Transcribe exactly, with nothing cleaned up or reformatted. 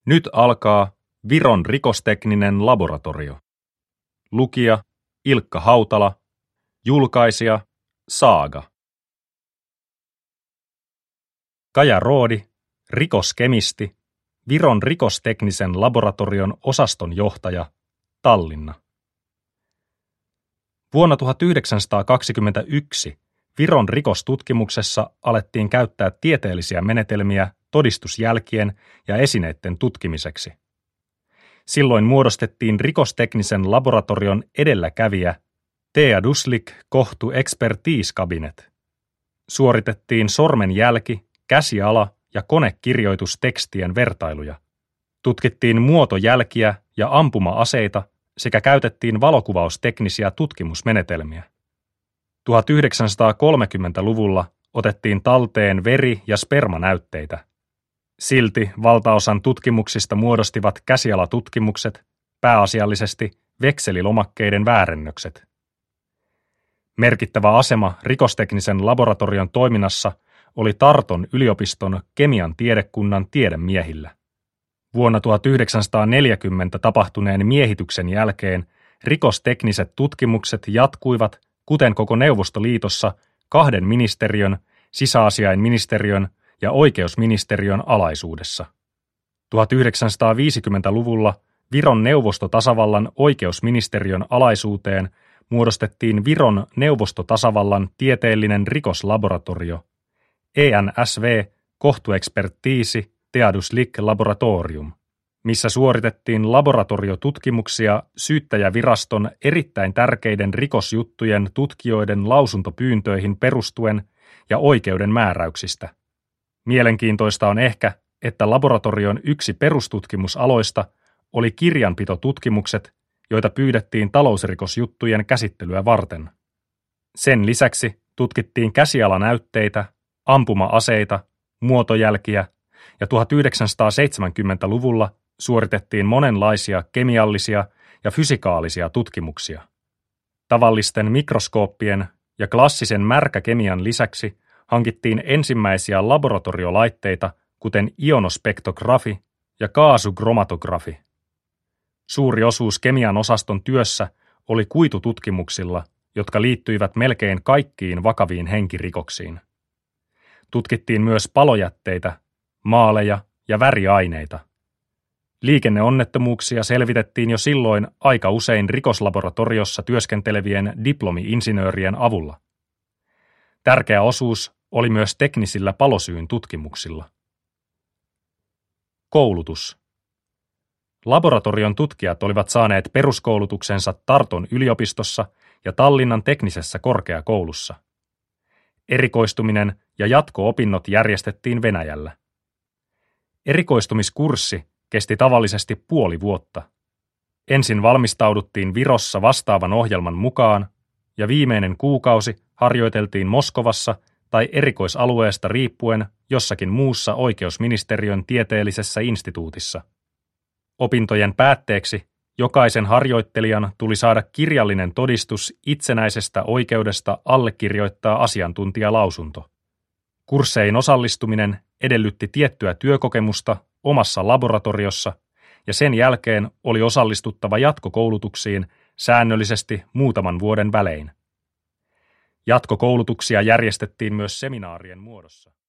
Nyt alkaa Viron rikostekninen laboratorio. Lukija Ilkka Hautala. Julkaisija Saaga. Kaja Roodi, rikoskemisti, Viron rikosteknisen laboratorion osastonjohtaja, Tallinna. Vuonna tuhatyhdeksänsataakaksikymmentäyksi Viron rikostutkimuksessa alettiin käyttää tieteellisiä menetelmiä todistusjälkien ja esineiden tutkimiseksi. Silloin muodostettiin rikosteknisen laboratorion edelläkävijä Teaduslik kohtu expertiskabinet. Suoritettiin sormenjälki, käsiala ja konekirjoitustekstien vertailuja. Tutkittiin muotojälkiä ja ampuma-aseita sekä käytettiin valokuvausteknisiä tutkimusmenetelmiä. tuhatyhdeksänsataakolmekymmentäluvulla otettiin talteen veri- ja spermanäytteitä. Silti valtaosan tutkimuksista muodostivat käsialatutkimukset, pääasiallisesti vekselilomakkeiden väärennökset. Merkittävä asema rikosteknisen laboratorion toiminnassa oli Tarton yliopiston kemian tiedekunnan tiedemiehillä. Vuonna tuhatyhdeksänsataaneljäkymmentä tapahtuneen miehityksen jälkeen rikostekniset tutkimukset jatkuivat, kuten koko Neuvostoliitossa, kahden ministeriön, sisäasiainministeriön ja oikeusministeriön alaisuudessa. tuhatyhdeksänsataaviisikymmentäluvulla Viron neuvostotasavallan oikeusministeriön alaisuuteen muodostettiin Viron neuvostotasavallan tieteellinen rikoslaboratorio, E N S V kohtuexpertiisi Teaduslik laboratorium, missä suoritettiin laboratoriotutkimuksia syyttäjäviraston erittäin tärkeiden rikosjuttujen tutkijoiden lausuntopyyntöihin perustuen ja oikeuden määräyksistä. Mielenkiintoista on ehkä, että laboratorion yksi perustutkimusaloista oli kirjanpitotutkimukset, joita pyydettiin talousrikosjuttujen käsittelyä varten. Sen lisäksi tutkittiin käsialanäytteitä, ampuma-aseita, muotojälkiä ja tuhatyhdeksänsataaseitsemänkymmentäluvulla suoritettiin monenlaisia kemiallisia ja fysikaalisia tutkimuksia. Tavallisten mikroskooppien ja klassisen märkäkemian lisäksi hankittiin ensimmäisiä laboratoriolaitteita, kuten ionospektografi ja kaasukromatografi. Suuri osuus kemian osaston työssä oli kuitututkimuksilla, jotka liittyivät melkein kaikkiin vakaviin henkirikoksiin. Tutkittiin myös palojätteitä, maaleja ja väriaineita. Liikenneonnettomuuksia selvitettiin jo silloin aika usein rikoslaboratoriossa työskentelevien diplomi-insinöörien avulla. Tärkeä osuus oli myös teknisillä palosyyn tutkimuksilla. Koulutus. Laboratorion tutkijat olivat saaneet peruskoulutuksensa Tarton yliopistossa ja Tallinnan teknisessä korkeakoulussa. Erikoistuminen ja jatko-opinnot järjestettiin Venäjällä. Erikoistumiskurssi kesti tavallisesti puoli vuotta. Ensin valmistauduttiin Virossa vastaavan ohjelman mukaan ja viimeinen kuukausi harjoiteltiin Moskovassa tai erikoisalueesta riippuen jossakin muussa oikeusministeriön tieteellisessä instituutissa. Opintojen päätteeksi jokaisen harjoittelijan tuli saada kirjallinen todistus itsenäisestä oikeudesta allekirjoittaa asiantuntijalausunto. Kursseihin osallistuminen edellytti tiettyä työkokemusta omassa laboratoriossa ja sen jälkeen oli osallistuttava jatkokoulutuksiin säännöllisesti muutaman vuoden välein. Jatkokoulutuksia järjestettiin myös seminaarien muodossa.